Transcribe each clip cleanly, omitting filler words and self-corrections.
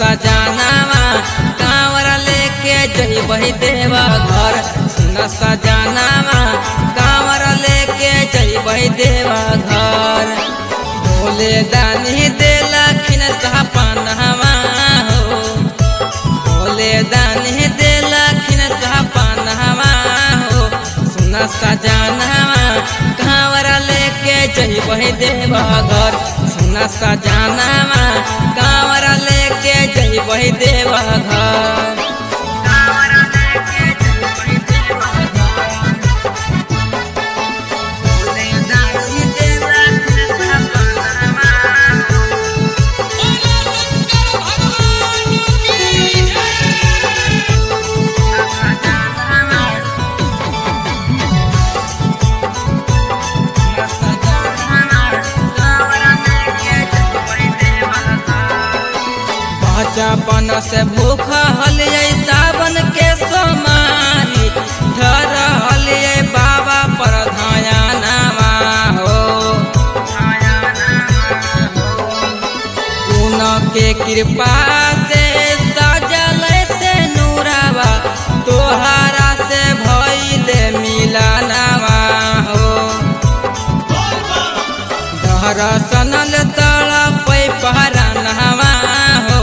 सजानावा कांवर लेके जइबहि देवा घर। सुन सजानावा कांवर लेके जइबहि देवा घर। भोले दानी देलखिन सपनवा हो, भोले दानी देलखिन सपनवा हो। सुन सजानावा कांवर लेके जइबहि देवा घर। सुन सजानावा कांवर लेके जइबहि देवा घर। कांवर लेके जइबहि देवा घर। भोले दानी देलखिन सपनवा हो। बचपन से भूख हलियै सावन के सोमारी, धर हलियै बाबा पर ध्यानवा हो। उनके कृपा से सजल से नूरावा, तोहरा से भइले मिलनवा हो। दर्शनल तड़पै पहरानवा हो,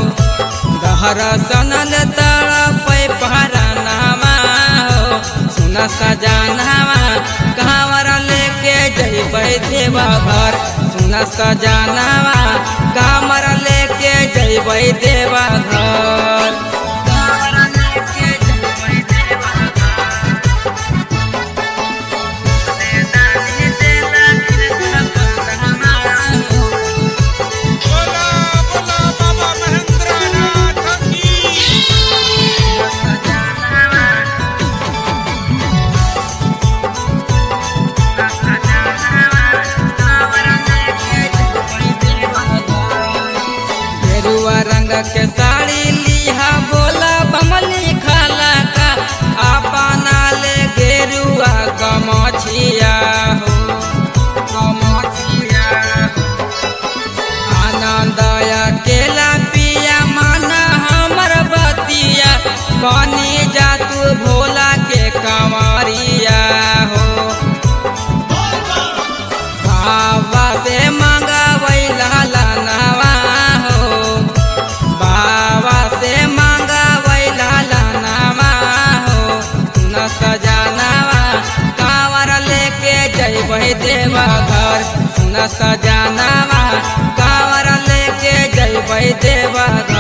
दर्शनल तड़पै पहरानवा हो। सुन सजानावा कांवर लेके जइबहि देवा घर। सुन सजानावा कांवर लेके जइबहि देवा घर। कांवर लेके जइबहि देवा घर। भोले दानी देलखिन सपनवा हो। बोला बोला बाबा महेंद्रनाथ की। गेरुआ रंग के साड़ी लिहा बोला बमली खाला का, अपना ले गेरुआ गमछिया हो, गमछिया हो। आनंद अकेला पिया माना हमर बतिया, बनी जा तू भोला के कंवरिया हो। बाबा से मंगवै लालनवा हो, बाबा से मंगवै लालनवा हो। सुन सजानावा कांवर लेके जइबहि देवा घर। सुन सजानावा कांवर लेके जइबहि देवा घर।